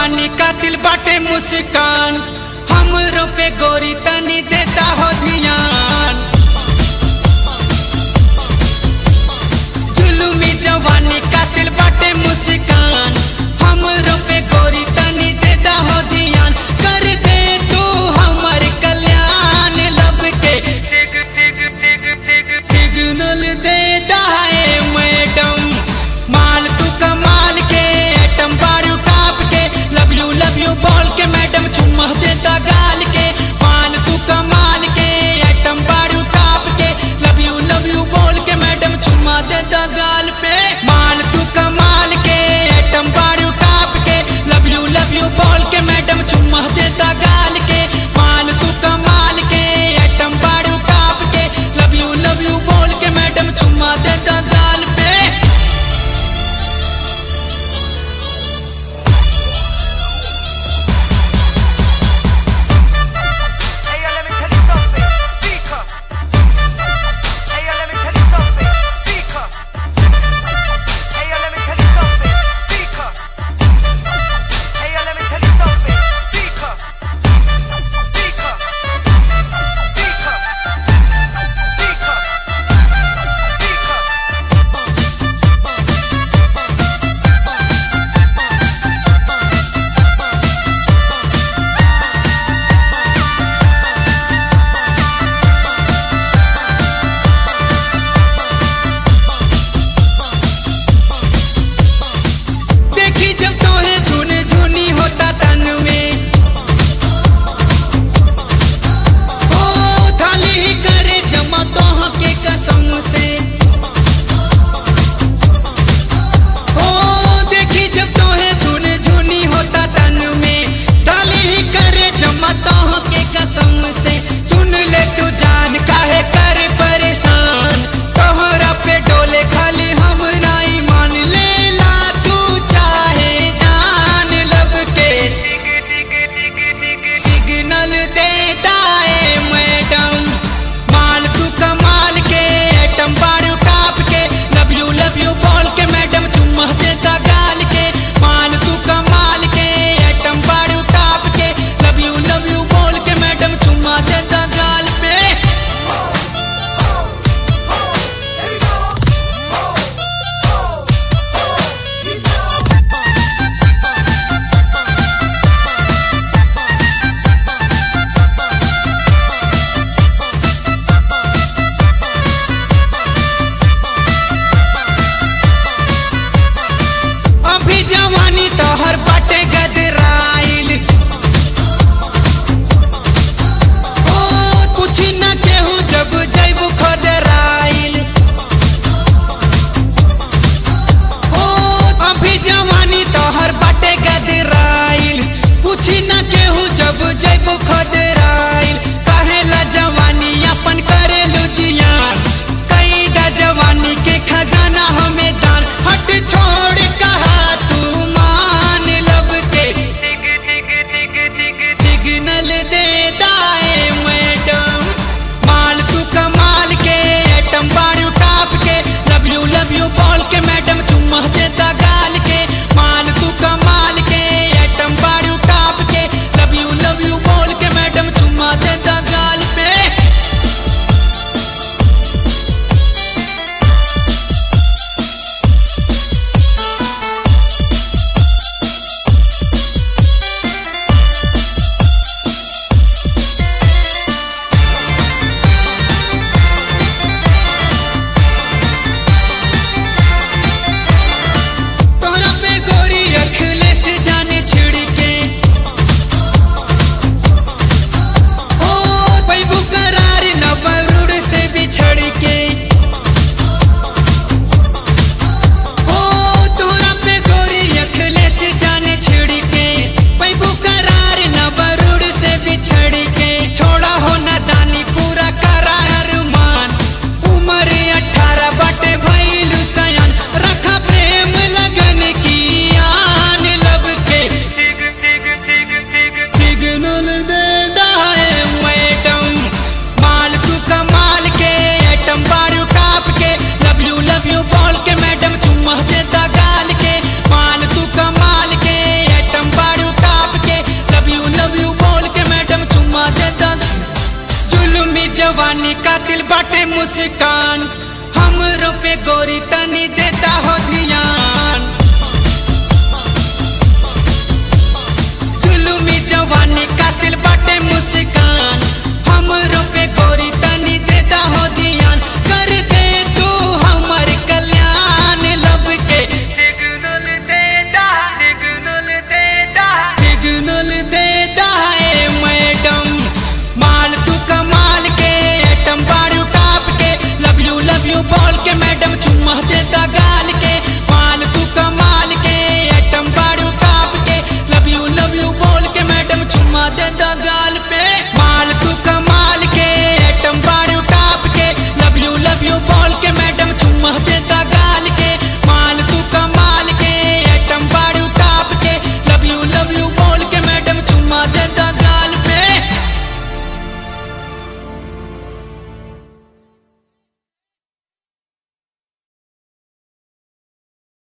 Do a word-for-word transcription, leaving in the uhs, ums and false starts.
जवानी का दिल बाटे मुस्कान, हमरो पे गोरी तनी देता हो ध्यान। जुलुमी जवानी का दिल बाटे मुस्कान, हमरो पे गोरी तनी देता हो ध्यान। कर दे तू हमर कल्याण, लब के सिग्नल दे दाए मैडम। माल तू कमाल के एटम बारू टाप के, लव यू लव यू बोल के मैडम चुम्मा देता गाल के। माल तू कमाल के एटम बारू टाप के, लव यू लव यू बोल के मैडम चुम्मा देता गाल पे। माल तू कमाल के एटम बारू टाप के, लव यू लव यू बोल के मैडम चुम्मा देता गाल के। माल तू कमाल के एटम बारू टाप के, लव यू लव यू बोल के मैडम चुम्मा देता। मुस्कान, हमरो पे गोरी तनी देता हो ध्यान। जुलुमी जवानी कातिल बाटे मुस्कान, हमरो पे गोरी तनी देता हो ध्यान। कर दे तू हमर कल्याण, लब के सिग्नल देता, सिग्नल देता, सिग्नल देता है मैडम। माल तू कमाल के एटम बारू टाप के, लव यू लव यू बोल के मैडम चुम्मा देता गाल के। माल तू कमाल के एटम बारू टाप के, लव यू लव यू बोल के मैडम चुम्मा देता गाल पे।